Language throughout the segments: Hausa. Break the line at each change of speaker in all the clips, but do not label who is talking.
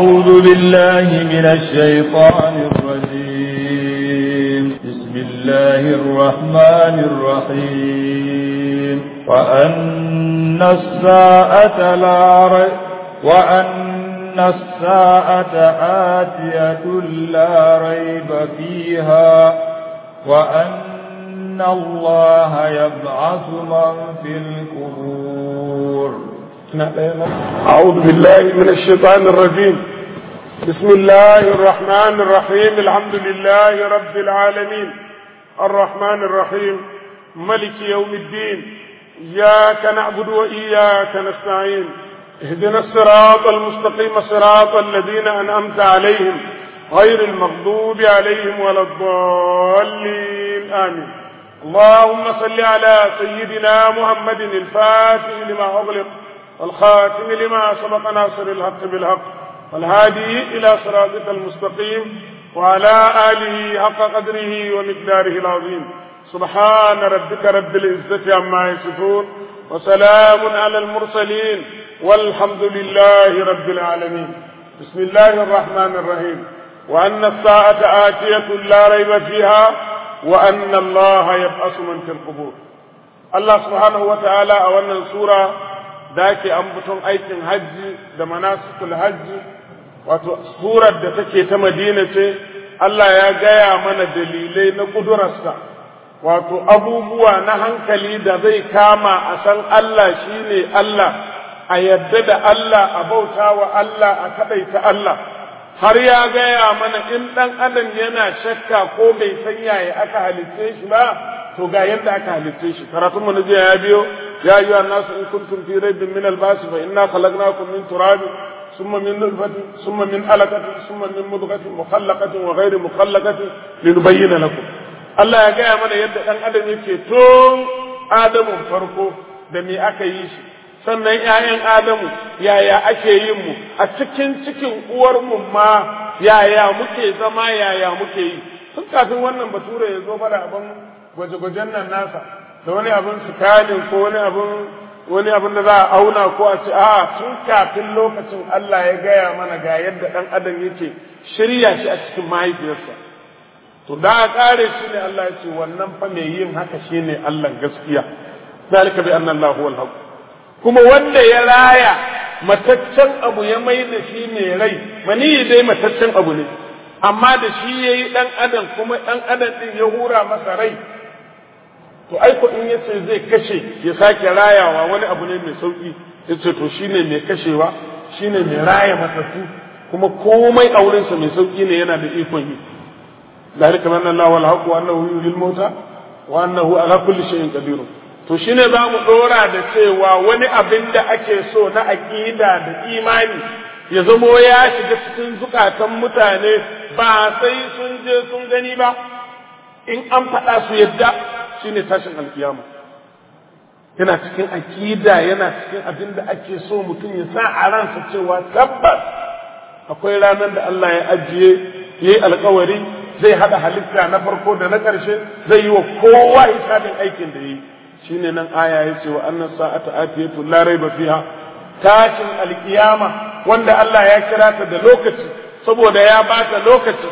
أعوذ بالله من الشيطان الرجيم. بسم الله الرحمن الرحيم. وأن الساعة آتية لا ريب فيها وأن الله يبعث من في القبور.
أعوذ بالله من الشيطان الرجيم. بسم الله الرحمن الرحيم. الحمد لله رب العالمين الرحمن الرحيم ملك يوم الدين. إياك نعبد وإياك نستعين. اهدنا الصراط المستقيم صراط الذين أنعمت عليهم غير المغضوب عليهم ولا الضالين آمين. اللهم صل على سيدنا محمد الفاتح لما أغلق والخاتم لما سبق ناصر الحق بالحق والهادي إلى صراطك المستقيم وعلى آله حق قدره ومقداره العظيم. سبحان ربك رب العزة عما يصفون وسلام على المرسلين والحمد لله رب العالمين. بسم الله الرحمن الرحيم. وأن الساعة آتية لا ريب فيها وأن الله يبعث من في القبور. الله سبحانه وتعالى أولا سورة da ake ambaton aikin hajji da manasikul hajji, wato surar da take ta Madina ce. Allah ya gaya mana dalilai na kudurarsa, wato abubuwa na hankali da zai kama a san Allah shine Allah, a yadda da Allah, a bauta wa Allah, a kadaita Allah. Har ya gaya mana in dan adam yana shakka ko bai san yaya aka halitte shi ba, to ga yadda aka halitte shi. Karatun mu na jiya ya biyo يا أيها الناس إن كنتم في ريب من البعث فإنا خلقناكم من تراب ثم من نطفة ثم من علقة ثم من مضغة مخلقة وغير مخلقة لنبين لكم. الله يا جماعة من يد أن آدم يكتون آدم فرقه دمي أكيش sannan ‘ya'yan Adamu yaya ake yin mu a cikin uwarmu ma yaya muke zama yaya muke yi tun kafin wannan bature ya zo fara abin gwaje-gwajen nan nasa da wani abin sukalin ko wani abin da za a auna ko a ce a tun kafin lokacin Allah ya gaya mana ga yadda ɗan adam yake shirya shi a cikin mahaifiyarsa. To da a kare shi ne Allah ya ce wannan fa mai yin haka shine Allah gaskiya. Zalika bi anna Allah huwal haqq. Kuma wanda ya raya mataccen abu ya mai da shi mai rai, mani dai mataccen abu ne, amma da shi yayi ɗan adam kuma ɗan adam din ya hura masa rai. To aiko in yace zai kashe ya sake rayawa wani abu ne mai sauki, yace to shine mai kashewa shine mai raya matattu kuma komai a wurin sa mai sauki ne, yana da ikon yi. Zalika manna Allah wal haqq wa annahu yuhyil mauta wa annahu ala kulli shay'in qadir. To shine za mu dora da cewa wani abin da ake so na aqida da imani ya zamo ya shiga cikin zukatan mutane ba sai sun je sun gani ba, in an faɗa su yadda shine tashin alkiyama. Yana cikin akida, yana cikin abin da ake so mutum ya sa a ransa cewa tabbas akwai ranar da Allah ya ajiye yayi alkawari zai hada halitta na farko da na ƙarshe, zai yi wa kowa hisabin aikin da yi. Shine nan aya yace wa annas sa'ata atiyatu la raiba fiha, tashin alkiyama wanda Allah ya kira ta da lokaci saboda ya bata lokaci.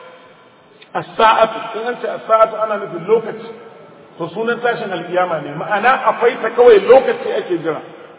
As-sa'atu, in an ce as-sa'atu ana nufin lokaci, to sunan tashin alkiyama ne, ma'ana akwai ta kawai lokaci ake jira.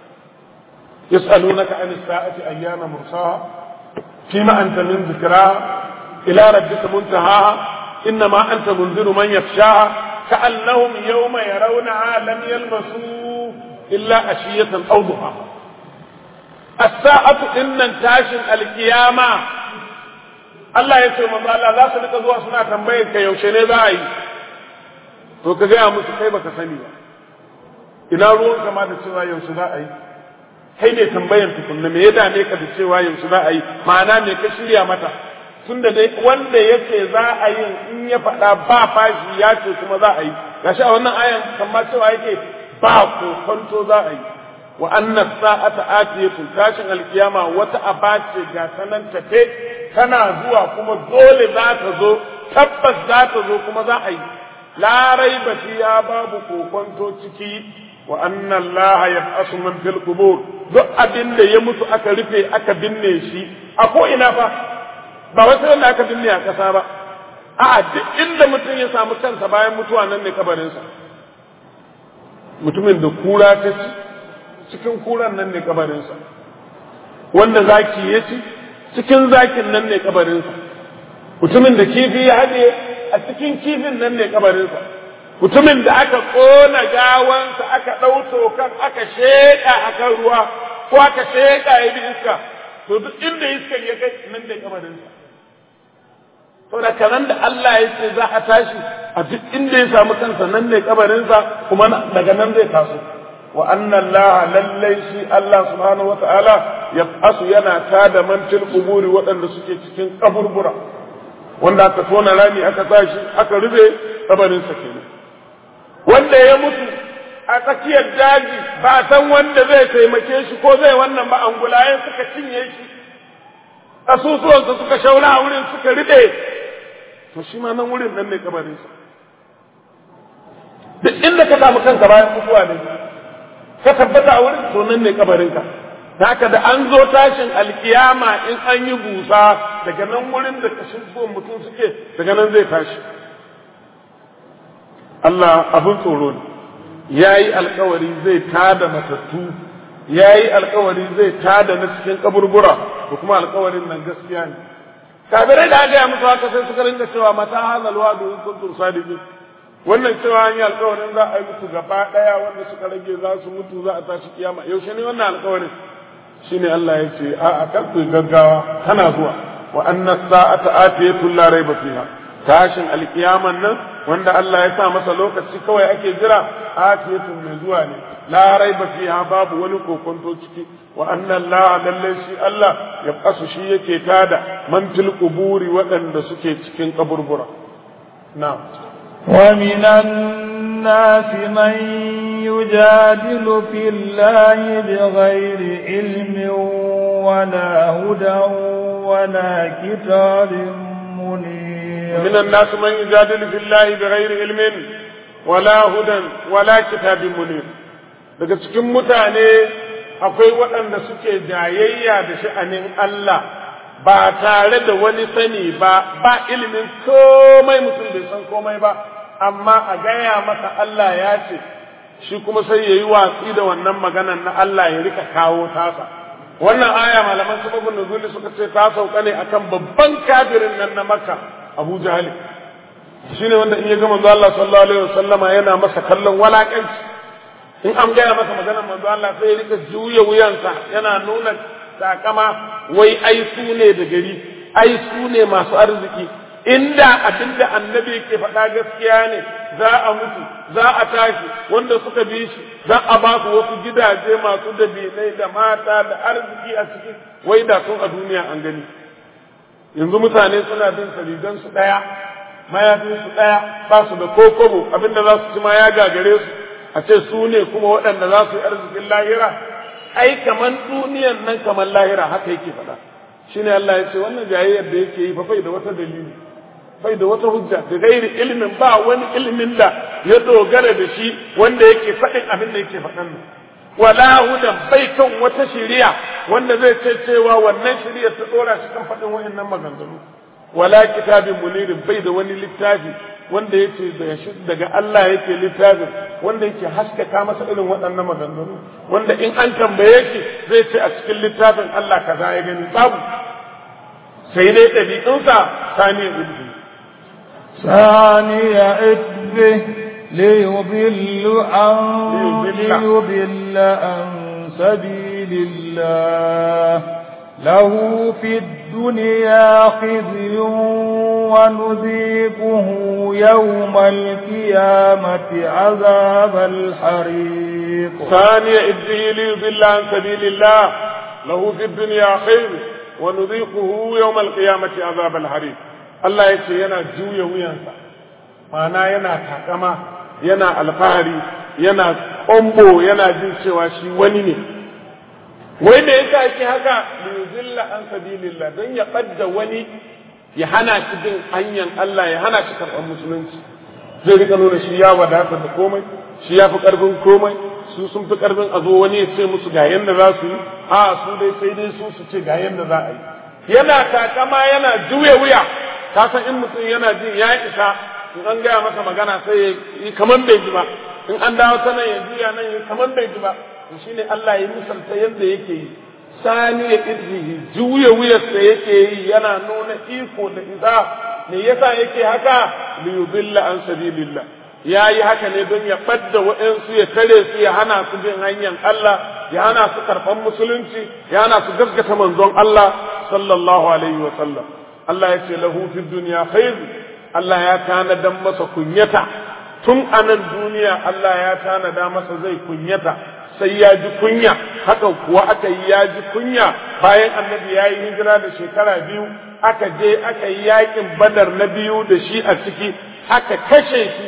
Yas'alunaka anis sa'ati ayyana mursaha fima anta min dhikraha ila rabbika muntahaha innama anta munziru man yakhshaha ka'annahum yawma yarawnaha lam yalbasu illa ashiyatan aw duhaha. As-sa'atu innan tashin alkiyama Allah ya ce manzo Allah za su rika zuwa suna tambayar ka yaushe ne za a yi, to ka gaya musu kai baka sani ba, ina ruwan kama da cewa yaushe za a yi, kai ne tambayan tukunna me ya dame ka da cewa yaushe za a yi, ma'ana me ka shirya mata, tunda dai wanda yace za a yi in ya faɗa ba fashi ya ce kuma za a yi. Gashi a wannan ayan kamar cewa yake ba kokonto za a yi. Wa anna sa'ata atiyatun, tashin alkiyama wata abace ga sanan tafe tana zuwa kuma dole za ta zo, tabbas za ta zo kuma za a yi. La raiba fiha, babu kokonto ciki wa anna Allah yab'asu man fil qubur duk abin da ya mutu aka rufe aka binne shi a ko ina fa ba wai sai aka binne a kasa ba a'a duk inda mutum ya samu kansa bayan mutuwa nan ne kabarinsa mutumin da kura ta ci cikin kuran nan ne kabarinsa wanda zaki ya ci cikin zakin nan ne kabarinsa mutumin da kifi ya haɗe a cikin kifin nan ne kabarinsa mutumin da aka ƙona gawansa aka ɗau kan aka sheƙa a kan ruwa ko aka sheƙa ya bi iska to duk inda iskar ya kai nan ne kabarinsa saboda kanan da Allah ya ce za a tashi a duk inda ya samu kansa nan ne kabarinsa kuma daga nan zai taso wa anna Allah lallai shi Allah subhanahu wata'ala yab'asu yana tada man til quburi waɗanda suke cikin kaburbura wanda aka tona rami aka tashi aka rube kabarinsa kenan wanda ya mutu a tsakiyar daji ba san wanda zai taimake shi ko zai wannan ba angulayen suka cinye shi kasusuwansa suka shaura a wurin suka rube to shi ma nan wurin nan ne kabarinsa duk inda ka samu kanka bayan mutuwa ne ka tabbata a wurin to nan ne kabarinka haka da an zo tashin alkiyama in an yi busa daga nan wurin da kashin zuwan mutum suke daga nan zai tashi Allah abin tsoro ne ya yi alkawari zai tada matattu ya yi alkawari zai tada na cikin kaburbura da kuma alkawarin nan gaskiya ne kafirai da aka yi musu haka sai suka rinka cewa mata hazal wa'du in kuntum sadiqin wannan cewa an yi alkawarin za a yi mutu gaba daya wanda suka rage za su mutu za a tashi kiyama yaushe ne wannan alkawarin shine Allah ya ce a kar ku gaggawa tana zuwa wa anna sa'ata atiyatu la rayba fiha tashin alkiyaman nan wanda Allah ya sa masa lokaci kawai ake jira atiyatu mai zuwa ne la rayba fiha babu wani kokonto ciki wa anna Allah lallai shi Allah ya kasu shi yake tada man fil quburi waɗanda suke cikin kaburbura na'am
ومن الناس من يجادل في الله بغير علم ولا هدى ولا كتاب منير
من الناس من يجادل في الله بغير علم ولا هدى ولا كتاب منير daga cikin mutane akwai waɗanda suke jayayya da sha'anin Allah ba tare da wani sani ba ilimin komai mutum bai san komai ba amma a gaya masa Allah ya ce shi kuma sai ya yi watsi da wannan maganan na Allah ya rika kawo tasa wannan aya malaman sababin nuzuli suka ce ta sauka ne akan babban kafirin nan na Makka Abu Jahal shine wanda in ya ga manzo Allah sallallahu alaihi wasallama yana masa kallon walakanci in an gaya masa maganar manzo Allah sai ya rika juya wuyansa yana nuna takama wai ai su ne da gari ai su ne masu arziki inda abinda annabi ke faɗa gaskiya ne za a mutu za a tashi wanda suka bi shi za a ba su wasu gidaje masu dabinai da mata da arziki a ciki wai da tun a duniya an gani yanzu mutane suna bin saridan su daya mayafin su daya ba su da kokobo abinda za su ci ma ya gagare su a ce su ne kuma waɗanda za su yi arzikin lahira ai kaman duniyan nan kaman lahira haka yake faɗa shine Allah ya ce wannan jayayyar da yake yi fa bai da wata dalili bai da wata hujja da gairi ilimin ba wani ilimin da ya dogara da shi wanda yake faɗin abin da yake faɗan nan wala hudan bai kan wata shari'a wanda zai ce cewa wannan shari'a ta dora shi kan faɗin wayannan maganganu wala kitabin munirin bai da wani littafi wanda yake daga Allah yake littafin wanda yake haskaka masa irin waɗannan maganganu wanda in an tambaye shi zai ce a cikin littafin Allah kaza ya gani babu sai dai ɗabi'unsa
ثانية عتبه ليضل عن سبيل الله له في الدنيا خزي ونذيقه يوم القيامة عذاب الحريق
ثانية عتبه ليضل عن سبيل الله له في الدنيا خير ونذيقه يوم القيامة عذاب الحريق Allah ya ce yana juya wuyansa ma'ana yana takama yana alfahari yana kombo yana jin cewa shi wani ne wai da yasa yake haka liyuzilla an sabilillah don ya ɓadda wani ya hana shi bin hanyar Allah ya hana shi karɓar musulunci zai rika nuna shi ya wadata da komai shi ya fi ƙarfin komai su sun fi karfin a zo wani ya ce musu ga yanda za su yi a su dai sai dai su ce ga yanda za a yi yana takama yana juya wuya ka san in mutum yana jin ya isa in an gaya masa magana sai ya yi kaman bai ji ba in an dawo ta nan ya juya nan ya kaman bai ji ba to shine Allah ya misalta yanda yake yi sani ya irjihi juya wuyarsa yake yi yana nuna iko da isa me yasa yake haka li yudilla an sabilillah yayi haka ne don ya badda waɗansu ya tare su ya hana su bin hanyar Allah ya hana su karɓan musulunci ya hana su gaskata manzon Allah sallallahu alaihi wa sallam Allah ya ce lahu fid dunya khair Allah ya tanada masa kunyata tun anan duniya Allah ya tanada masa zai kunyata sai ya ji kunya haka kuwa aka yi ya ji kunya bayan annabi ya yi hijira da shekara 2 aka je aka yi yakin badar na 2 da shi a ciki aka kashe shi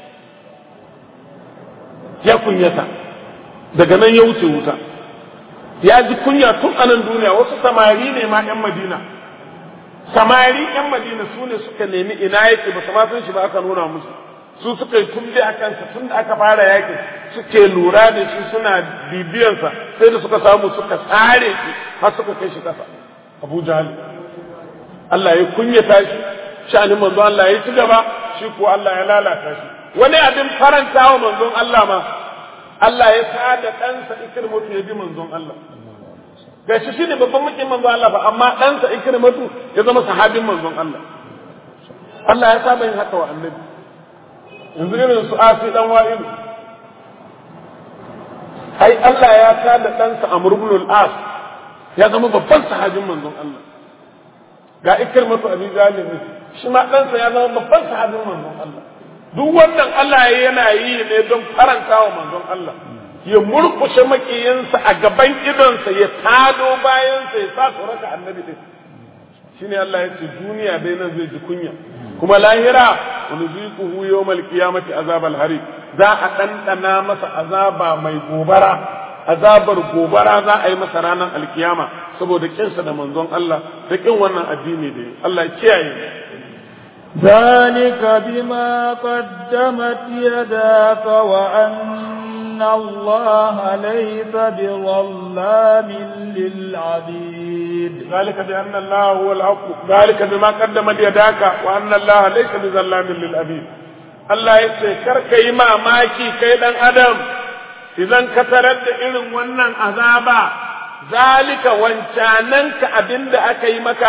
ya kunyata daga nan ya wuce wuta ya ji kunya tun anan duniya wasu samari ne ma yan Madina samari yan Madina su ne suka nemi ina yake ba su ma san shi ba aka nuna musu su suka yi tumbe a kansa tun da aka fara yakin suke lura da shi suna bibiyansa sai da suka samu suka tsare shi har suka kai shi kasa Abu Jahl Allah ya kunyata shi sha'anin manzo Allah ya ci gaba shi ko Allah ya lalata shi wani abin faranta wa manzon Allah ma Allah ya sada ɗansa Ikrimatu ya bi manzon Allah gashi shi ne babban mukin manzon Allah ba amma ɗansa Ikrimatu ya zama sahabin manzon Allah Allah ya saba yin haka wa annabi yanzu irin su Asi dan Wa'ilu ai Allah ya tada ɗansa Amr ibn al-As ya zama babban sahabin manzon Allah ga Ikrimatu Abi Jahl shi ma ɗansa ya zama babban sahabin manzon Allah duk wannan Allah yana yi ne don faranta wa manzon Allah ya murkushe makiyinsa a gaban idonsa ya tado bayansa ya sa su raka annabi din shine Allah ya ce duniya dai nan zai ji kunya kuma lahira unziquhu yawmal qiyamati azabal hari za a dandana masa azaba mai gobara azabar gobara za a yi masa ranar alkiyama saboda kinsa da manzon Allah da kin wannan addini da Allah ya kiyaye
ذلك بما قدمت يداك وأن الله ليس بظلام للعبيد
ذلك بأن الله هو الحق ذلك بما قدمت يداك وأن الله ليس بظلام للعبيد Allah ya ce karka yi mamaki kai dan adam idan ka tarar da irin wannan azaba zalika wancananka abinda aka yi maka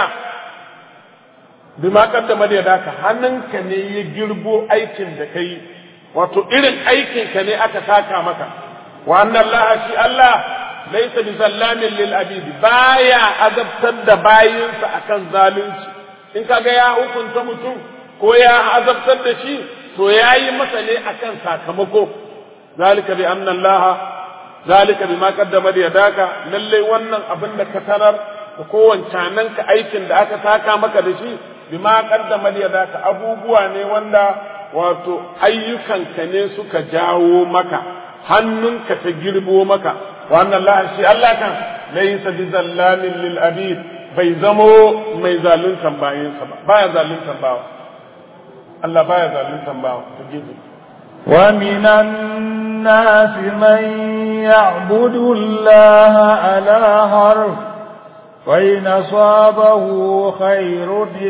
bima kaddama da daka hannunka ne ya girbo aikin da kai wato irin aikin ka ne aka saka maka wa anna Allah shi Allah laysa bi zallamin lil abidi baya azabtar da bayinsa akan zalunci in kaga ya hukunta mutum ko ya azabtar da shi to yayi masa ne akan sakamako zalika bi anna Allah zalika bima kaddama da daka lalle wannan abin da ka tarar da kowancanan ka aikin da aka saka maka da shi bima qaddama yadaka abubuwa ne wanda wato ayyukanka ne suka jawo maka hannunka ta girbo maka wannan Allah shi Allah kan laysa bizallamin lil abid bai zamo mai zaluntan bayinsa ba baya zaluntan bawa Allah baya zaluntan bawa to gizo
wa minan nas man ya'budu Allah ala harf وإن أصابه خير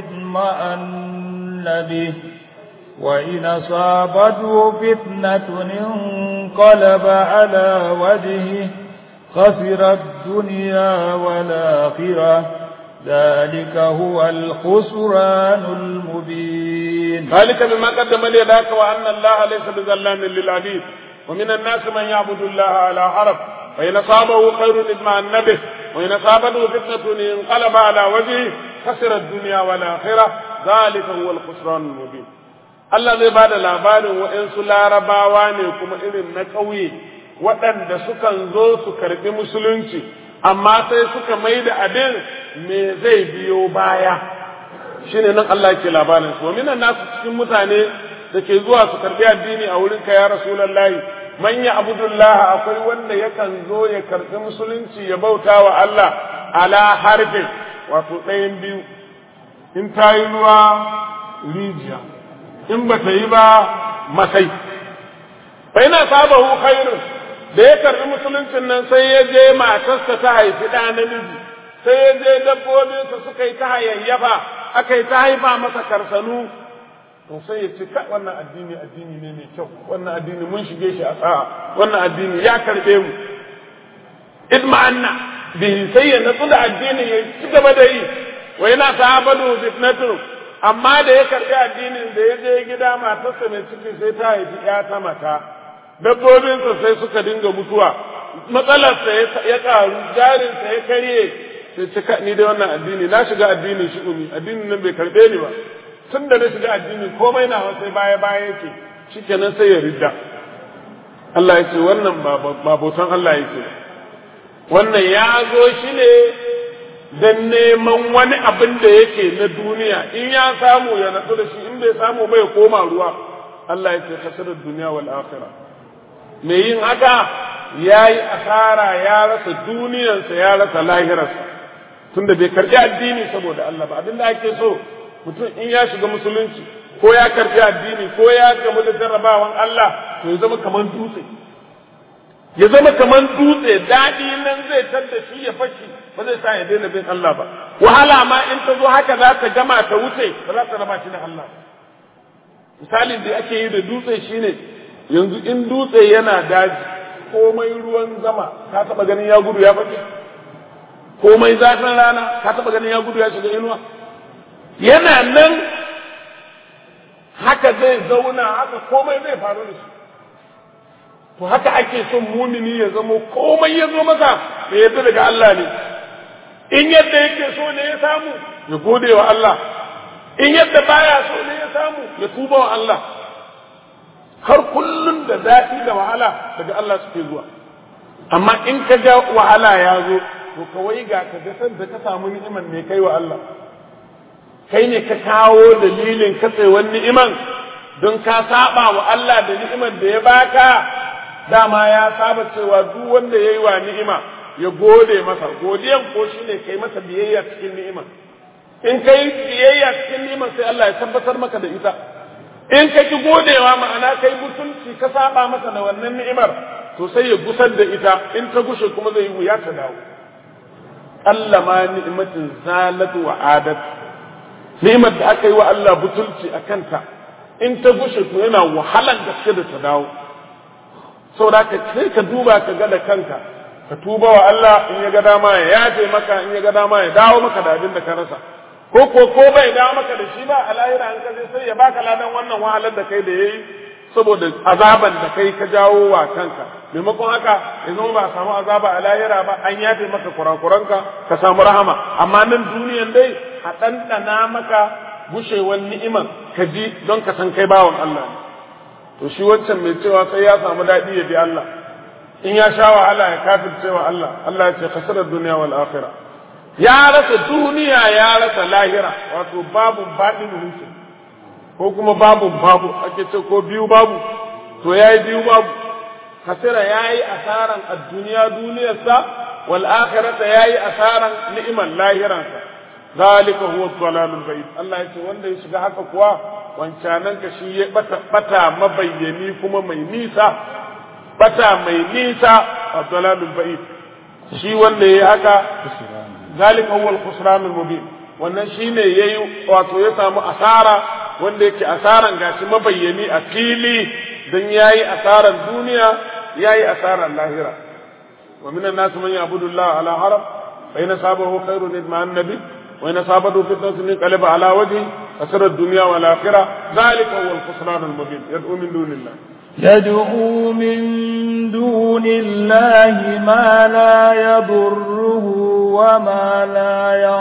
اطمأن به وإن أصابته فتنة انقلب على وجهه خسر الدنيا والآخرة ذلك هو الخسران المبين
ذلك بما قدم يداك وأن الله ليس بظلام للعبيد ومن الناس من يعبد الله على حرف وإن أصابه خير اطمأن به وإن أصابته فتنة انقلب على وجهه خسر الدنيا والآخرة ذلك هو الخسران المبين Allah zai bada labarin waɗansu larabawa ne kuma irin na ƙauye waɗanda sukan zo su karɓi musulunci amma sai suka mai da abin me zai biyo baya shine nan Allah yake labarin su minan nasu cikin mutane da ke zuwa su karɓi addini a wurinka ya rasulullahi man ya abudullah akwai wanda yakan zo ya karɓi musulunci ya bauta wa Allah ala harfin wato ɗayan biyu in ta yi ruwa rijiya in ba ta yi ba masai fa ina sabahu khairun da ya karbi musuluncin nan sai ya je matarsa ta haifi ɗa namiji, sai ya je dabbobinsa suka yi ta hayayyafa, aka yi ta haifa masa karsanu, to sai ya ce wannan addini ne mai kyau, wannan addini mun shige shi a sa'a, wannan addini ya karbe mu. Idma'anna bihi, sai ya natsu da addini ya ci gaba da yi, wa yana sahabatu fitnatu, amma da ya karbi addinin da ya je gida matarsa mai ciki sai ta haifi ya ta mata, dabbobinsa sai suka dinga mutuwa, matsalarsa ya karu, jarinsa ya karye, sai cika ni da wannan addini na shiga addinin shi'umi, addinin nan bai karbe ni ba, tun da na shiga addini komai na sai baya yake, shikenan sai ya ridda. Allah ya ce wannan ba bautan Allah yake, wannan ya zo shi ne don neman wani abin da yake na duniya, in ya samu ya natsu da shi, in bai samu bai koma ruwa. Allah ya ce kasarar duniya wal akhirah, mai yin haka ya yi asara, ya rasa duniyarsa ya rasa lahirarsa, tunda bai karɓi addini saboda Allah ba. Abin da ake so mutum in ya shiga musulunci ko ya karɓi addini ko ya gamu da jarrabawan Allah, to ya zama kaman dutse, ya zama kaman dutse, daɗi nan zai tadda shi ya fashi, ba zai sa ya daina bin Allah ba. Wahala ma in ta zo haka za ta gama ta wuce, ba za ta raba shi da Allah. Misalin da ake yi da dutse shine, yanzu in dutse yana daji, komai ruwan zama ka taɓa ganin ya gudu ya fashe, komai zafin rana ka taɓa ganin ya gudu ya shiga inuwa, yana nan haka zai zauna, haka komai zai faru da shi. To haka ake son mumini ya zamo komai ya zo masa da yadda daga Allah ne, in yadda yake so ne ya samu ya gode wa Allah, in yadda baya so ne ya samu ya tuba wa Allah. Har kullum da daɗi da wahala daga Allah suke zuwa, amma in ka ga wahala ya zo, to kawai ga ka ga san da ka samu ni'iman ne kai wa Allah, kai ne ka kawo dalilin katsewar ni'iman don ka saba wa Allah da ni'iman da ya baka. Dama ya saba cewa duk wanda ya yi wa ni'ima ya gode masa, godiyan ko shi ne kai masa biyayya cikin ni'ima. In ka yi biyayya cikin ni'ima sai Allah ya tabbatar maka da ita. In ka ki godewa, ma'ana kai mutunci ka saba masa da wannan ni'imar, to sai ya gusar da ita, in ta gushe kuma zai yi wuya ta dawo. Allah ma ni'imatin zalatu wa adat, ni'imar da aka yi wa Allah butulci a kanta, in ta gushe to yana wahalan gaske da ta dawo. Saboda sai ka duba ka ga da kanka, ka tuba wa Allah, in ya ga dama ya yafe maka, in ya ga dama ya dawo maka da abin da ka rasa, ko bai dawo maka da shi ba a lahira, an kaje sai ya baka ladan wannan wahalar da kai da yayi saboda azaban da kai ka jawo wa kanka. Maimakon haka ya zama ba samu azaba a lahira ba, an yafe maka kurakuranka ka samu rahama, amma nan duniyan dai a ɗanɗana maka gushewar ni'iman ka ji don ka san kai bawan Allah ne. To shi wancan mai cewa sai ya samu daɗi ya bi Allah, in ya sha wahala ya kafirce wa Allah, Allah ya ce kasarar duniya wal akhirah, ya rasa duniya ya rasa lahira, wato babu baɗin mulki ko kuma babu ake ce ko biyu babu, to yayi biyu babu. Kasira yayi asaran ad-duniya duniyarsa, wal akhirata yayi asaran ni'iman lahiransa. Zalika huwa dhalalul ba'id. Allah ya ce wanda ya shiga haka kuwa wancanan ka shi ya bata mabayyani kuma mai nisa, bata mai nisa, ad-dhalalul ba'id. Shi wanda yayi haka, zalika huwa al-khusran al-mubin, wannan shine yayi wato ya samu asara wanda yake asaran gashi mabayyani a fili, dan yayi asaran duniya yayi asaran lahira. Wa minan nas man ya'budu Allah ala harf fa in sabahu khairun idma'an nabi wa in sabatu fitnatun qalaba ala wajhi asara ad-dunya wal akhirah zalika huwa al-khusran al-mubin. Yad'u min dunillah,
يدعو من دون الله ما لا يضره وما لا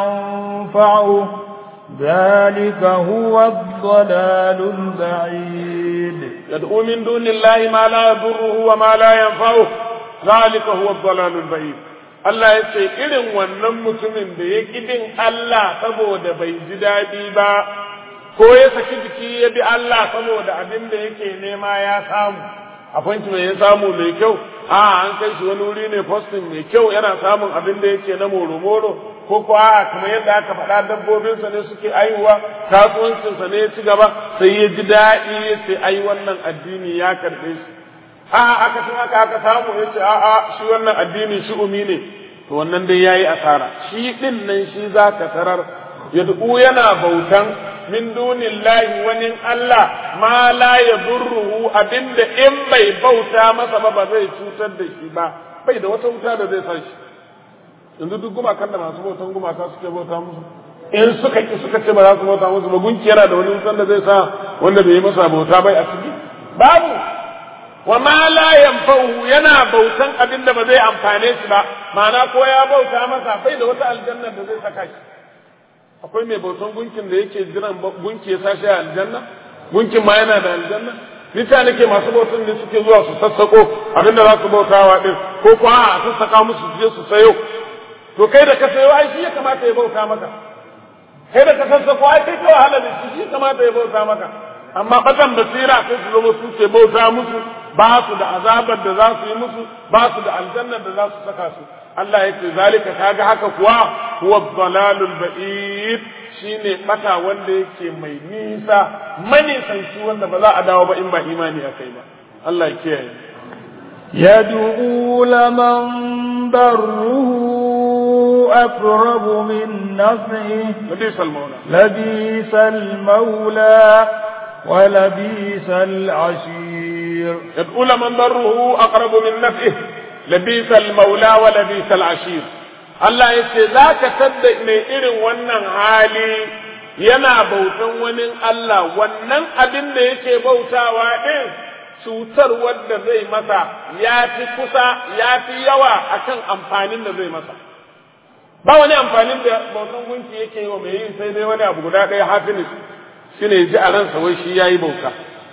ينفعه ذلك هو الضلال البعيد.
يدعو من دون الله ما لا يضره وما لا ينفعه ذلك هو الضلال البعيد. Allah ya ce irin wannan mutumin da ya bin Allah saboda bai ji daɗi ba, ko ya saki jiki ya bi Allah saboda abin da yake nema ya samu, appointment ya samu mai kyau, an kai shi wani wuri ne posting mai kyau, yana samun abin da yake na moro-moro, ko kamar yadda aka faɗa dabbobinsa ne suke aihuwa, kasuwancinsa ne ya ci gaba, sai ya ji daɗi ya ce ai wannan addini ya karɓe shi. aka san aka samu yace shi wannan addini shi umi ne to wannan dai yayi asara shi din nan shi zaka tarar yad'u yana bautan min dunillahi wani Allah ma la yadurruhu abinda in bai bauta masa ba zai cutar da shi ba bai da wata wuta da zai sa shi yanzu duk gumakan da masu bautan gumaka suke bauta musu in suka ce ba za su bauta musu ba gunki yana da wani wutan da zai sa wanda bai yi masa bauta bai a ciki babu wa ma la yanfa'u yana bautan abinda ba zai amfane shi ba ma'ana ko ya bauta masa bai da wata aljanna da zai saka shi akwai mai bautan gunkin da yake jiran gunki ya sashi a aljanna gunkin ma yana da aljanna mutane ke masu bautan ne suke zuwa su sassako abinda za su bautawa din ko ko a sassaka musu su je su sayo to kai da ka sayo ai shi ya kamata ya bauta maka kai da ka sassako ai kai ka wahala da shi ya kamata ya bauta maka amma batan basira sai su zama su ke bauta musu ba su da azabar da za su yi musu ba su da aljannar da za su saka su Allah ya ce zalika kaga haka kuwa huwa dhalalul ba'id shine bata wanda yake mai nisa manisanci wanda ba za a dawo ba in ba imani akai ba Allah ya kiyaye
yad'u laman darruhu aqrabu min naf'ihi labisal mawla wa labisal ashir
yad'u laman darruhu aqrabu min naf'ihi labisal maula wa labisal ashir Allah ya ce za ka tadda mai irin wannan hali yana bautan wani Allah wannan abin da yake bautawa ɗin cutar wadda zai masa ya fi kusa ya fi yawa akan amfanin da zai masa ba wani amfanin da bautan gunki yake yi wa mai yin sai dai wani abu guda ɗaya hafinis shi ne ji a ransa wai shi ya yi bauta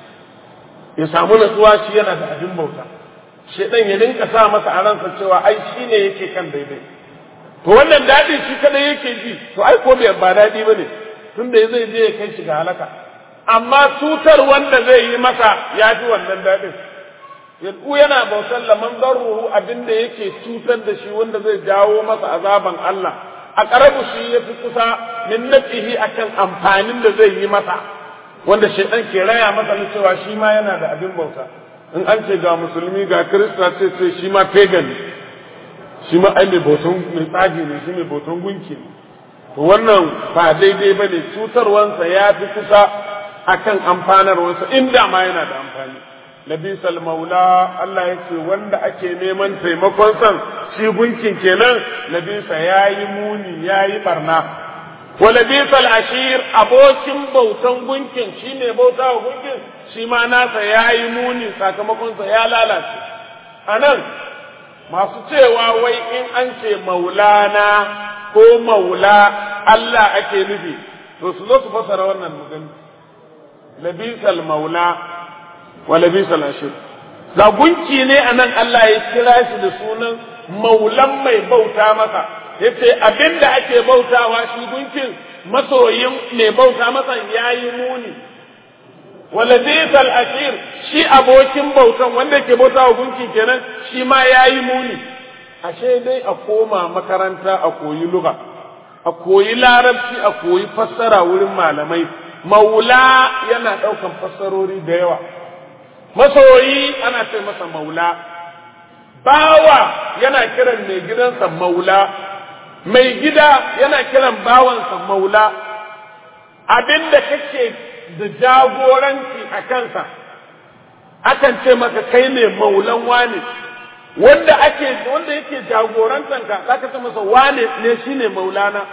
ya samu natsuwa shi yana da abin bauta shedan ya dinka sa masa a ransa cewa ai shi ne yake kan daidai to wannan daɗi shi kadai yake ji to ai ko bai ba daɗi ba ne tun da zai je ya kai shi ga halaka amma cutar wanda zai yi masa ya fi wannan daɗin yadda yana bautar laman zarruhu abin da yake cutar da shi wanda zai jawo masa azaban Allah a ƙarabu shi ya fi kusa min nafihi akan amfanin da zai yi masa wanda shedan ke raya masa na cewa shi ma yana da abin bauta in an ce ga musulmi ga kirista ce shi ma pagan shi ma ai mai bautan mai tsaji ne shi mai bautan gunki ne to wannan ba daidai bane cutarwansa ya fi kusa akan amfanarwansa inda ma yana da amfani labisal maula Allah ya ce wanda ake neman taimakon san shi gunkin kenan labisa yayi muni yayi barna wa labisal ashir abokin bautan gunkin shine bautawa gunkin shi ma nasa yayi muni sakamakonsa ya lalace anan masu cewa wai in an ce maulana ko maula Allah ake nufi to su zo su fasara wannan magana labisal maula wa labisal ashir da gunki ne anan Allah ya kira shi da sunan maulan mai bauta masa yace abinda ake bautawa shi gunkin masoyin mai bauta masa yayi muni wa labisal ashir shi abokin bautan wanda ke bautawa gunki kenan shi ma yayi muni ashe dai a koma makaranta a koyi lugha a koyi larabci a koyi fassara wurin malamai maula yana daukan fassarori da yawa masoyi ana ce masa maula bawa yana kiran mai gidansa maula mai gida yana kiran bawansa maula abinda kake da jagoranci a kansa akan ce maka kai ne maulan wane wanda yake jagorantanka zaka ce masa wane ne shine maulana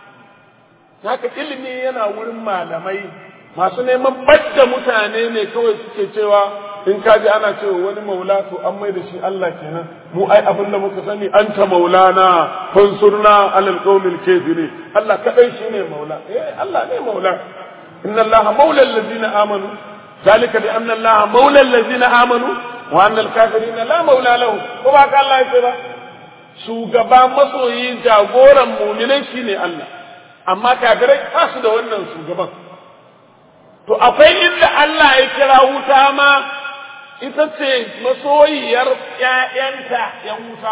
haka ilimi yana wurin malamai masu neman badda mutane ne kawai suke cewa in kaji ana cewa wani maula to an mai da shi Allah kenan mu ai abin da muka sani anta maulana fansurna alal qawmil kafirin Allah kadai shine maula Allah ne maula inna Allah maula allazina amanu zalika bi anna Allah maula allazina amanu wa anna al-kafirin la maula lahu ko ba ka Allah ya ba shugaba masoyi jagoran mu'minai shine Allah amma kafirai ba su da wannan shugaban to akwai inda Allah ya kira wuta ma ita ce masoyiyar ƴaƴanta ƴan wuta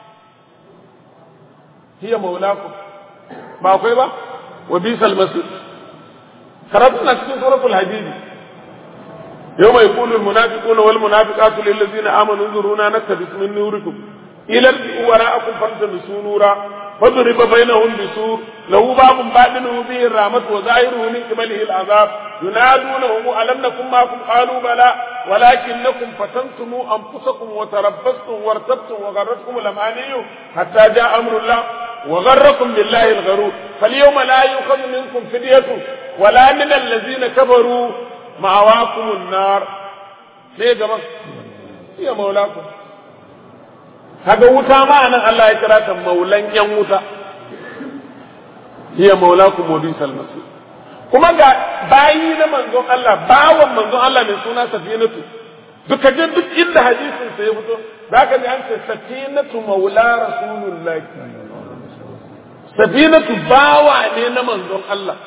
hiya maulakum ba akwai ba wa bisal masir karatu na cikin suratul hadid yawma yaqulu almunafiquna wal munafiqatu lil ladzina amanu unzuruna naktabis min nurikum ila wara'akum faltamisu nura فضرب بينهم بسور له باب باطنه به الرحمة وظاهره من قبله العذاب ينادونهم ألم نكن معكم قالوا بلى ولكنكم فتنتم أنفسكم وتربصتم وارتبتم وغرتكم الأماني حتى جاء أمر الله وغركم بالله الغرور فاليوم لا يؤخذ منكم فدية ولا من الذين كفروا مأواكم النار ليه يا جماعة يا مولاكم kaga wuta ma nan Allah ya kira ta maulan yan wuta hiya maulakum mudisal masih kuma ga bayi na manzon Allah bawan manzon Allah mai suna Safinatu duka je duk inda hadisin sa ya fito zaka ji an ce Safinatu maula rasulullahi Safinatu bawa ne na manzon Allah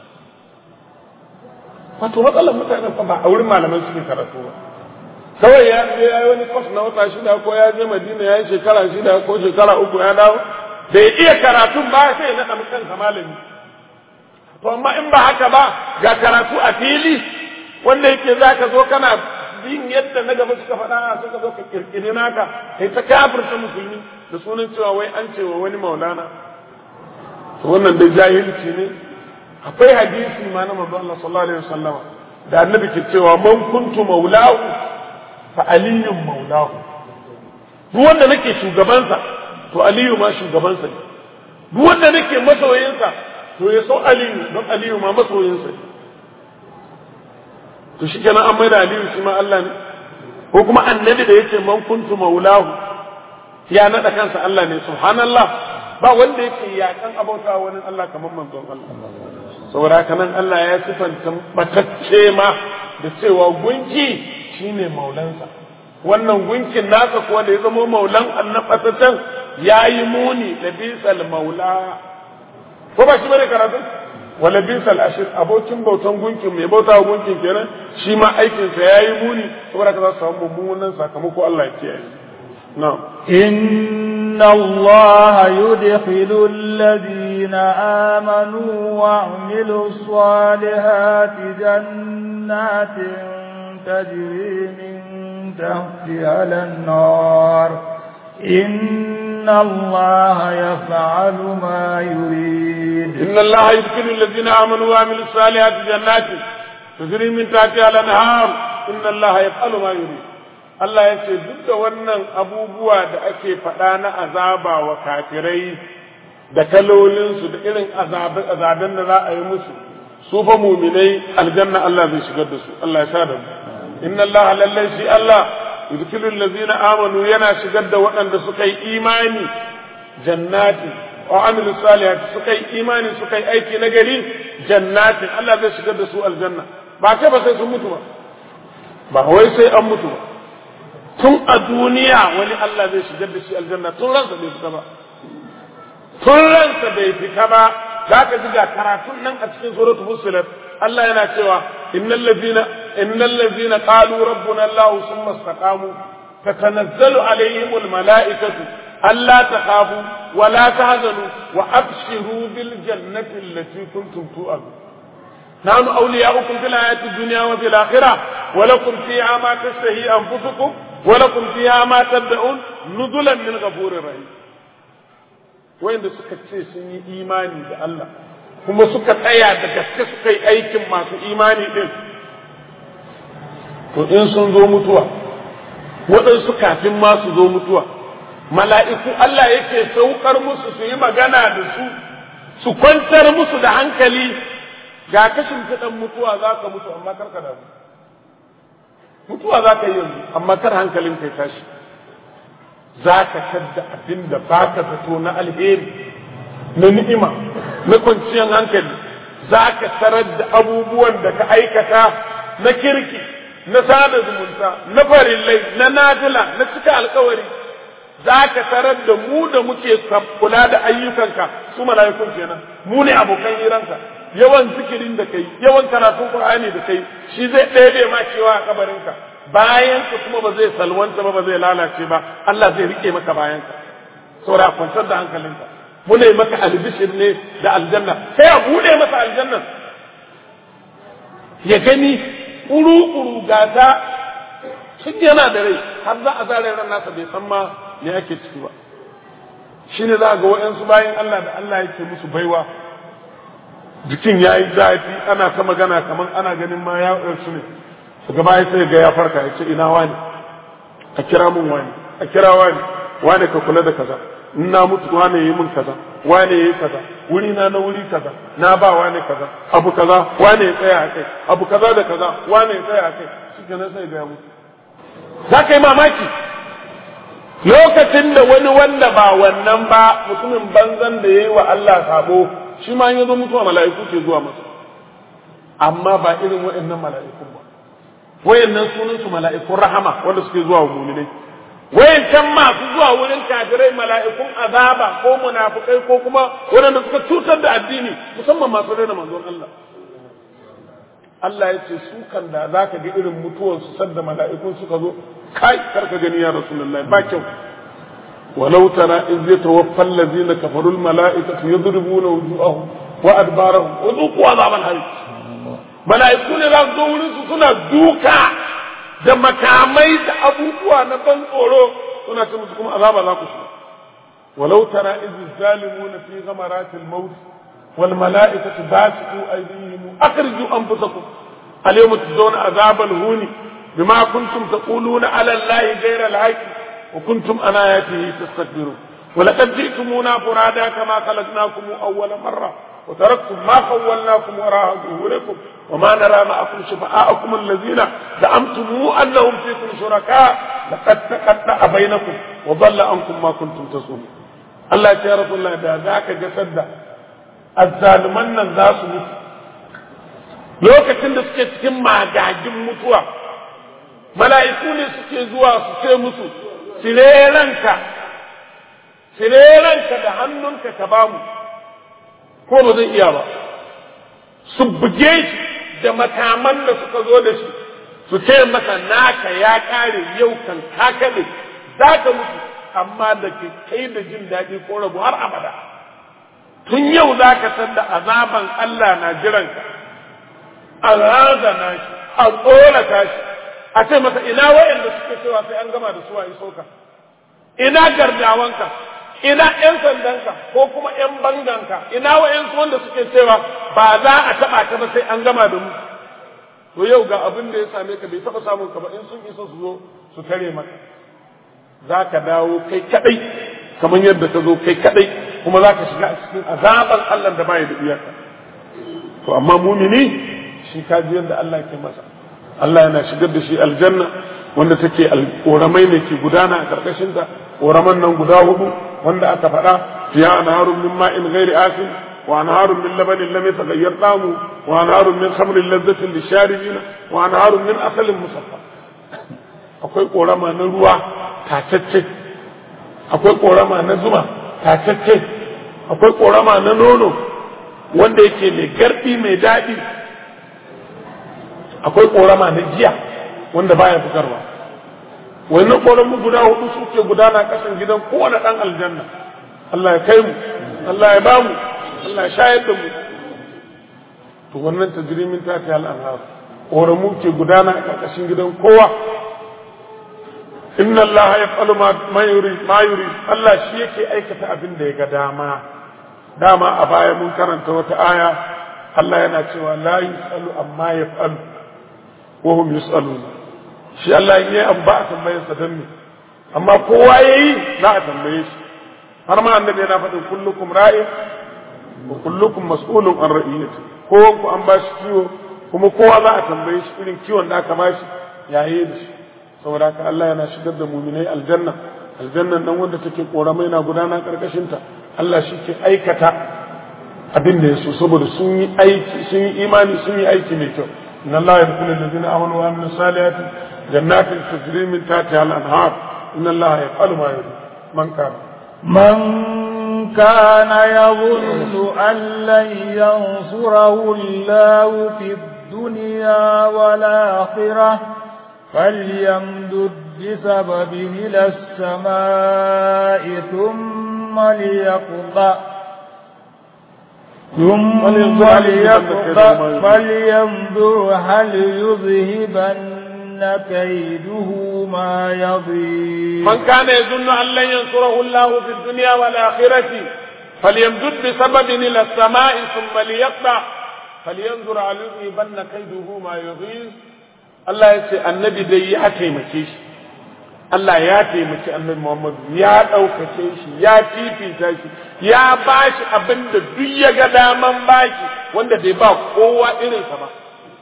wato matsalar mutanen fa ba a wurin malaman suke karatu ba kawai ya je ya yi wani kwas na wata shida ko ya je Madina ya yi shekara shida ko shekara uku ya dawo da ya iya karatun ba sai ya naɗa kansa malami to amma in ba haka ba ga karatu a fili wanda yake za ka zo kana bin yadda na gaba suka faɗa sai ka zo ka kirkiri naka kai ta kafirta musulmi da sunan cewa wai an ce wa wani maulana to wannan dai jahilci ne akwai hadisi ma na manzo Allah sallallahu alaihi wasallam da annabi ke cewa man kuntu maulahu fa aliyun maulahu duk wanda nake shugabansa to aliyu ma shugabansa ne duk wanda nake masoyinsa to ya so aliyu don aliyu ma masoyinsa ne to shi kenan an maida aliyu shi ma Allah ne ko kuma annabi da yake man kuntu maulahu ya nada kansa Allah ne subhanallah ba wanda yake yakan abauta wani Allah kamar manzon Allah saboda haka nan Allah ya sifanta batacce ma da cewa gunki shine maulansa wannan gunkin nasa kuwa da ya zama maulan annabatatan yayi muni da bisal maula ko ba shi bane karatu wala bisal ashir abokin bautan gunkin mai bauta gunkin kenan shi ma aikin sa yayi muni saboda ka za su samu mummunan sakamako Allah ya kiyaye na'am
inna Allah yudkhilu alladhina amanu wa 'amilus salihati jannatin تجري من تحتها الأنهار إن الله يفعل ما يريد
إن الله يدخل الذين آمنوا وعملوا الصالحات جنات تجري من تحتها الأنهار إن الله يفعل ما يريد Allah ya ce duk da wannan abubuwa da ake faɗa na azaba wa kafirai da kalolinsu da irin azaben da za a yi musu su fa muminai aljanna Allah zai shigar da su Allah ya sa da mu inna Allah lallai shi Allah yudkhilu allazina amanu yana shigar da waɗanda suka yi imani jannati wa amilu salihati suka yi imani suka yi aiki na gari jannatin Allah zai shigar da su aljanna ba ce ba sai sun mutu ba wai sai an mutu ba tun a duniya wani Allah zai shigar da shi aljanna tun ransa bai fita ba tun ransa bai fita ba za ka ji ga karatun nan a cikin suratul fussilat Allah yana cewa innal ladzina qalu rabbuna Allah thumma istaqamu tatanazzalu alaihimul malaikatu alla takhafu wa la tahzanu wa abshiru bil jannati allati kuntum tu'adun nahnu awliya'ukum fil hayati dunya wa fil akhirah wa lakum fiha ma tashtahi anfusukum wa lakum fiha ma tad'un nuzulan min ghafurir rahim wanda suka ce sun yi imani da Allah kuma suka tsaya da gaske suka yi aikin masu imani din to in sun zo mutuwa waɗansu kafin ma su zo mutuwa mala'iku Allah yake saukar musu su yi magana da su kwantar musu da hankali ga kashin fiɗan mutuwa za ka mutu amma kar ka damu mutuwa za ka yi yanzu amma kar hankalin kai tashi za ka tadda abin da ba ka zato na alheri na ni'ima na kwanciyar hankali za ka tarar da abubuwan da ka aikata na kirki na sada zumunta na farillai na nafila na cika alkawari za ka tarar da mu da muke kula da ayyukanka su mala'ikun kenan mu ne abokan hiranka yawan zikirin da kai yawan karatun qur'ani da kai shi zai ɗebe ma cewa a kabarinka bayan ka kuma ba zai salwanta ba zai lalace ba Allah zai rike maka bayan ka saboda kwantar da hankalinka mu ne maka albishir ne da aljanna sai a bude masa aljanna ya gani kuru gata tun yana da rai har za a zare ran nasa bai san ma me ake ciki ba. Shine za ga waɗansu bayan Allah da Allah yake musu baiwa jikin ya yi zafi ana ta magana kamar ana ganin ma ya su ne daga baya sai ga ya farka ya ce ina wani a kira mun wani a kira wani ka kula da kaza in na mutu wani yi mun kaza wani yi kaza wuri na wuri kaza na ba wani kaza abu kaza wani ya tsaya a kai abu kaza da kaza wani ya tsaya a kai shi ke nan sai ga ya mutu. Za ka yi mamaki lokacin da wani wanda ba wannan ba mutumin banzan da ya yi wa Allah sabo shi ma ya zo mutuwa mala'iku ke zuwa masa amma ba irin waɗannan mala'ikun ba. Wayannan sunan su mala'ikun rahama wanda suke zuwa wa mu'minai. Wayancan masu zuwa wurin kafirai mala'ikun azaba ko munafikai ko kuma wanda suka cutar da addini musamman masu raina manzon Allah. Allah ya ce su kan da zaka ga irin mutuwar su sanda mala'ikun suka zo kai karka gani ya rasulullahi ba kyau. ولو ترى إذ يتوفى الذين كفروا الملائكة يضربون وجوههم وأدبارهم وذوقوا عذاب الحريق. ملائكون لا تقولون سنة دوكا da makamai da abubuwa na ban tsoro suna ce musu kuma azaba za ku shiga. Walau tara iz zalimuna fi ghamaratil maut wal mala'ikatu basitu aydihim akhriju anfusakum al yawma tujzauna azabal huni bima kuntum taquluna ala allahi ghayra al haqq وكنتم عن آياته تستكبرون ولقد جئتمونا فرادا كما خلقناكم أول مرة وتركتم ما خولناكم وراء ظهوركم وما نرى معكم شفعاءكم الذين زعمتم أنهم فيكم شركاء لقد تقطع بينكم وضل عنكم ما كنتم تزعمون. الله يا رسول الله ذاك جسد الظالمان الناس lokacin da suke cikin magagin mutuwa mala'iku ne suke zuwa su ce musu sireranka da hannunka ka bamu ko ba zai iya ba su buge shi da makaman da suka zo da shi su ce masa naka ya kare yau kan kakale za ka mutu amma da ke kai da jin daɗi ko rabu har abada tun yau za ka san da azaban Allah na jiranka a razana shi a tsorata shi a ce masa ina wa'anda suke cewa sai an gama da su a iso ka ina gardawanka ina ƴan sandanka ko kuma ƴan banganka ina wa'ansu wanda suke cewa ba za a taɓa ka ba sai an gama da mu. To yau ga abin da ya same ka bai taɓa samun ka ba in sun isa su zo su tare maka za ka dawo kai kaɗai kamar yadda ka zo kai kaɗai kuma za ka shiga a cikin azaban Allah da baya da iyaka. To amma mumini shi ka ji yadda Allah ke masa Allah yana shigar da shi aljanna wanda take ƙoramai ne ke gudana a ƙarƙashinta ƙoraman nan guda hudu wanda aka faɗa fiya anharun min ma'in ghairi asin wa anharun min labanin lam yataghayyar ta'amu wa anharun min khamrin lazzatin lisharibina wa anharun min asalin musaffa. Akwai ƙorama na ruwa tatacce, akwai ƙorama na zuma tatacce, akwai ƙorama na nono wanda yake mai garɗi mai daɗi, akwai ƙorama na jiya wanda baya bugarwa. Wannan ƙoramu guda hudu suke gudana kasan gidan kowane ɗan aljanna. Allah ya kai mu, Allah ya bamu, Allah ya shayar da mu. To wannan tajrimin ta ta al'anhar ƙoramu ke gudana a ƙarƙashin gidan kowa. Inna Allah yaf'alu ma yuri, Allah shi yake aikata abin da ya ga dama. Dama a baya mun karanta wata aya Allah yana cewa la yus'alu amma yaf'alu wa hum yus'aluna. Shi Allah in yayi abu ba a tambaye sa dan me, amma kowa yayi za a tambaye shi. Har ma annabi yana faɗin kullukum ra'in wa kullukum mas'ulun an ra'iyati. Kowan ku an ba shi kiwo kuma kowa za a tambaye shi irin kiwon da aka ba shi yayi da shi. Saboda haka Allah yana shigar da mu'minai aljanna, aljannan nan wanda take koramai na gudana karkashin ta. Allah shi ke aikata abin da ya so saboda sun yi aiki, sun yi imani, sun yi aiki mai kyau. Inna Allah yadkhulu alladhina amanu wa amilus salihati jannatin tajri min tahtiha al-anhar. Inna Allah yaf'alu ma yurid.
من كان يظن أن لن ينصره الله في الدنيا والآخرة فليمدد بسبب إلى السماء ثم ليقطع ثم فلينظر هل يذهبن كيده ما يغيظ.
من كان يظن أن لن ينصره الله في الدنيا والآخرة فليمدد بسبب إلى السماء ثم ليقطع فلينظر هل يذهبن كيده ما يغيظ. الله يقول النبي دي يا تيمكيش Allah ya taimaki annabi Muhammad ya ɗaukace shi ya fifita shi ya bashi abin da duk ya ga daman bashi wanda bai ba kowa irinsa ba.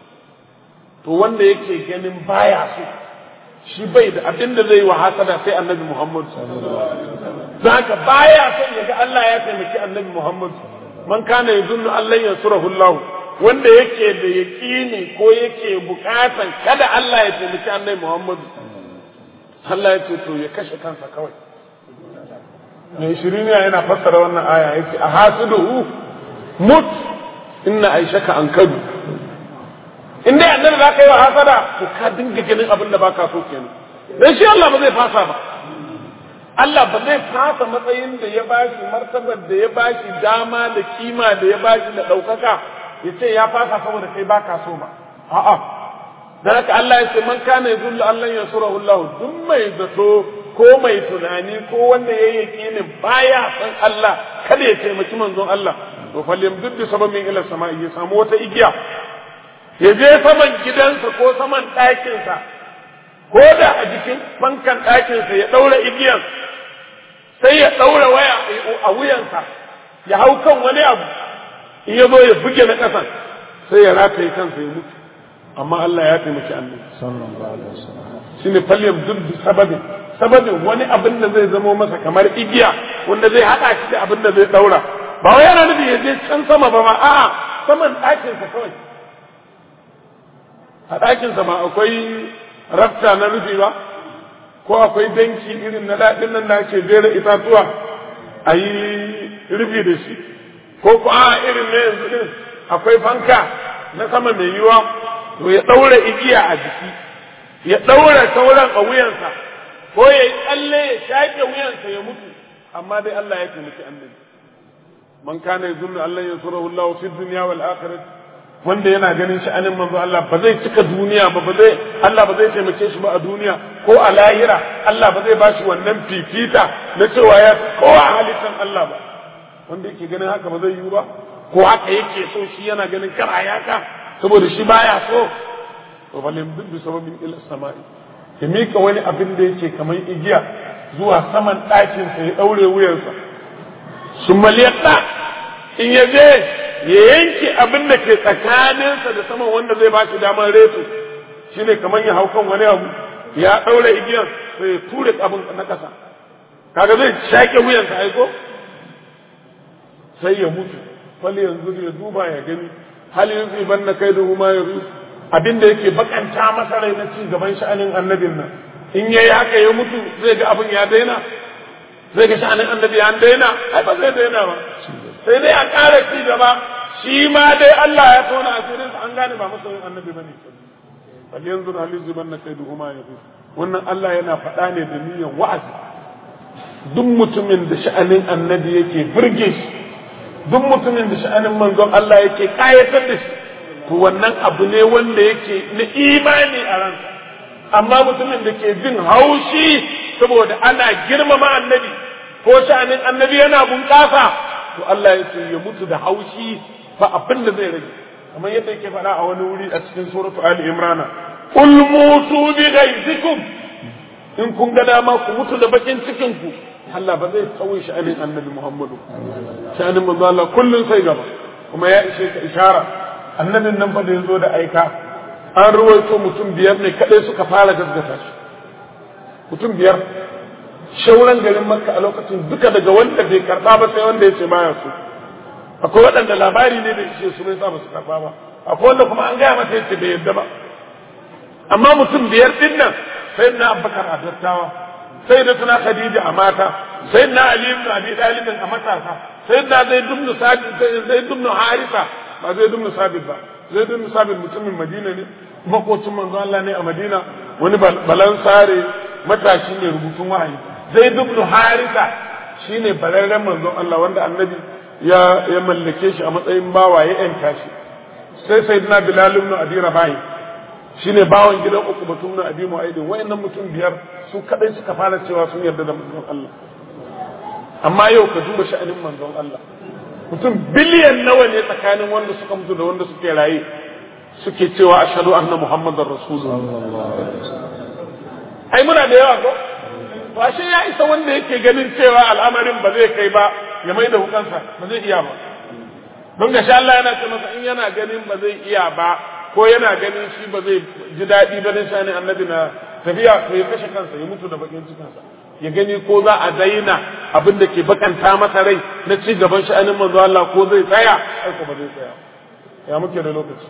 To wanda yake ganin baya so shi bai da abin da zai wa hasada sai annabi Muhammad. Don haka baya son ya ga Allah ya taimaki annabi Muhammad. Man kana yadunnu Allah yansurahu Allah wanda yake da yaqini ko yake bukatan kada Allah ya taimaki annabi Muhammad. Allah ya ce to ya kashe kansa kawai. Mai shiriniya yana fassara wannan aya yake a hasiduhu mut inna aishaka an kadu. In dai annabi za ka yi wa hasada to ka dinga ganin abin da baka so kenan. Dan shi Allah ba zai fasa ba. Allah ba zai fasa matsayin da ya bashi martabar da ya bashi dama da kima da ya bashi da ɗaukaka ya ce ya fasa saboda kai baka so ba. A'a. Dan haka Allah ya ce man kana yadullu Allah yansurahu Allah duk mai zato ko mai tunani ko wanda ya yi yakinin baya san Allah kada ya taimaki manzon Allah to falyamdud bi sababin ila sama'i ya samu wata igiya ya je saman gidansa ko saman ɗakinsa ko da a jikin fankan ɗakinsa ya ɗaura igiyan sai ya ɗaura waya a wuyansa ya hau kan wani abu in ya zo ya buge na ƙasan sai ya rataye kansa ya mutu. Amma Allah ya taimaki annabi sallallahu alaihi wasallam shine falyamdud bi sababin wani abin da zai zamo masa kamar igiya wanda zai haɗa shi da abin da zai ɗaura ba wai yana nufi ya je can sama ba ma a'a saman ɗakinsa kawai. A ɗakinsa ba akwai rafta na rufi ba ko akwai danki irin na daɗin nan da ake jera itatuwa a yi rufi da shi ko ko a irin na yanzu din akwai fanka na sama mai yiwa to ya ɗaura igiya a jiki ya ɗaura sauran a wuyansa ko ya yi tsalle ya shaƙe wuyansa ya mutu amma dai Allah ya taimaki annabi. Man kana yazunnu Allah yansurahu Allah fi dunya wal akhirah wanda yana ganin sha'anin manzo Allah ba zai cika duniya ba Allah ba zai taimake shi ba a duniya ko a lahira Allah ba zai bashi wannan fifita na cewa ya kowa halittan Allah ba wanda yake ganin haka ba zai yi ba ko haka yake so shi yana ganin kar a yaka saboda shi baya so to balim bi sababin ila samai ya mika wani abin da yake kamar igiya zuwa saman ɗakin sa ya daure wuyarsa sumaliyata in ya je ya yanke abin da ke tsakaninsa da saman wanda zai ba shi damar reto shine kamar ya hau kan wani abu ya ɗaure igiyar sai ya ture abin na ƙasa kaga zai shaƙe wuyansa aiko sai ya mutu fali yanzu ya duba ya gani hal yanzu ban na kai da huma ya rusu abin da yake bakanta masa rai na ci gaban sha'anin annabin nan in yayi haka ya mutu zai ga abin ya daina zai ga sha'anin annabi ya daina ai ba zai daina ba sai dai a ƙara ci gaba shi ma dai Allah ya tona asirin an gane ba masoyin annabi bane bal yanzu hal yuzibanna kaiduhuma yafi wannan Allah yana faɗa ne da niyyar wa'azi duk mutumin da sha'anin annabi yake burge shi duk mutumin da sha'anin manzon Allah yake kayatar da shi to wannan abu ne wanda yake na imani a ransa amma mutumin da ke jin haushi saboda ana girmama annabi ko sha'anin annabi yana bunƙasa to Allah ya ce ya mutu da haushi ba abin da zai rage kamar yadda yake faɗa a wani wuri a cikin suratu Ali Imran qul mutu bi ghaizikum in kun ga dama ku mutu da bakin cikin ku Allah ba zai tsawo sha'anin annabi Muhammadu sha'anin manzo Allah kullun sai gaba kuma ya ishe ka ishara annabin nan fa da yazo da aika an ruwaito mutum biyar ne kadai suka fara gaskata shi mutum biyar shauran garin Makka a lokacin duka daga wanda bai karba ba sai wanda ya ce baya so akwai waɗanda labari ne da ishe su bai sa ba su karba ba akwai wanda kuma an gaya masa yace bai yadda ba amma mutum biyar din nan sai na Abubakar a dattawa sai da tuna Khadija a mata sai na Ali ibn Abi Talib a matasa sai da Zaid ibn Sabit Zaid ibn Harisa ba Zaid ibn Sabit ba Zaid ibn Sabit mutumin Madina ne makocin manzo Allah ne a Madina wani balansare matashi ne rubutun wahayi Zaid ibn Harisa shine bararren manzo Allah wanda annabi ya mallake shi a matsayin bawa ya yanta shi sai sayyidina Bilal ibn Abi Rabah shine bawan gidan Uqba ibn Abi Mu'ayd wayannan mutum biyar su kadai suka fara cewa sun yarda da manzon Allah amma yau ka duba sha'anin manzon Allah mutum biliyan nawa ne tsakanin wanda suka mutu da wanda suke raye suke cewa ashhadu anna muhammadar rasulullah ai muna da yawa ko ba shi ya isa wanda yake ganin cewa al'amarin ba zai kai ba ya mai da hukansa ba zai iya ba don ga sha Allah yana ce masa in yana ganin ba zai iya ba ko yana ganin shi ba zai ji daɗi ba dan shani annabi na tafiya to ya kashe kansa ya mutu da bakin cikinsa ya gani ko za a daina abin da ke bakanta masa rai na ci gaban sha'anin manzo Allah ko zai tsaya ai ko ba zai tsaya ya muke da lokaci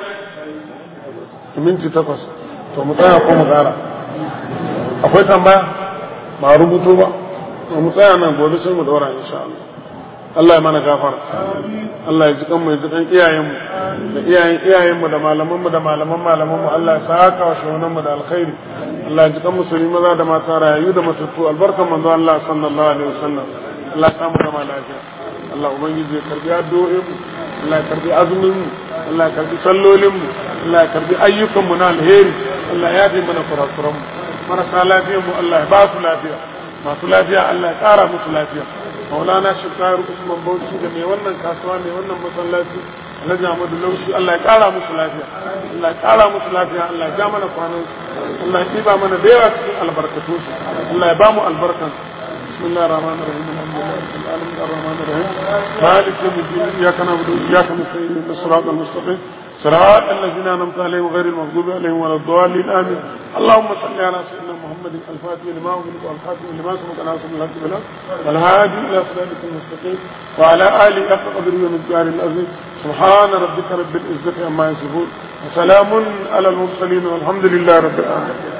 minti 8 to mu tsaya ko mu tsara akwai tambaya ba rubuto ba to mu tsaya nan gobe sai mu daura insha Allah Allah ya mana gafara Allah ya ji kanmu ya ji kan iyayenmu da iyayenmu da malamanmu da malamanmu Allah ya saka wa shehunanmu da alkhairi Allah ya ji kan musulmi maza da mata rayu da matattu albarkan manzo Allah sallallahu alaihi wasallam Allah ya samu zama lafiya Allah ubangiji ya karbi addu'o'in Allah ya karbi azumin mu Allah ya karbi sallolin mu Allah ya karbi ayyukan mu na alheri Allah ya yafe mana kurakuran mu marasa lafiyar mu Allah ya ba su lafiya masu lafiya Allah ya kara musu lafiya Maulana Shukar Usman Bauchi da mai wannan kasuwa mai wannan masallaci Alhaji Ahmadu Laushi Allah ya kara musu lafiya Allah ya kara musu lafiya Allah ya ja mana kwanan Allah ya tiba mana da yawa cikin albarkatu Allah ya ba mu albarkan bismillahir rahmanir rahim alhamdulillahi rabbil alamin arrahmanir rahim maliki yawmiddin iyyaka na'budu wa iyyaka nasta'in ihdinas siratal mustaqim صراط الذين أنعمت عليهم غير المغضوب عليهم ولا الضالين آمين اللهم صل على سيدنا محمد الفاتح لما أغلق والخاتم لما سبق ناصر الحق بالحق والهادي إلى صراطك المستقيم وعلى آله حق قدره ومقداره العظيم سبحان ربك رب العزة عما يصفون وسلام على المرسلين والحمد لله رب العالمين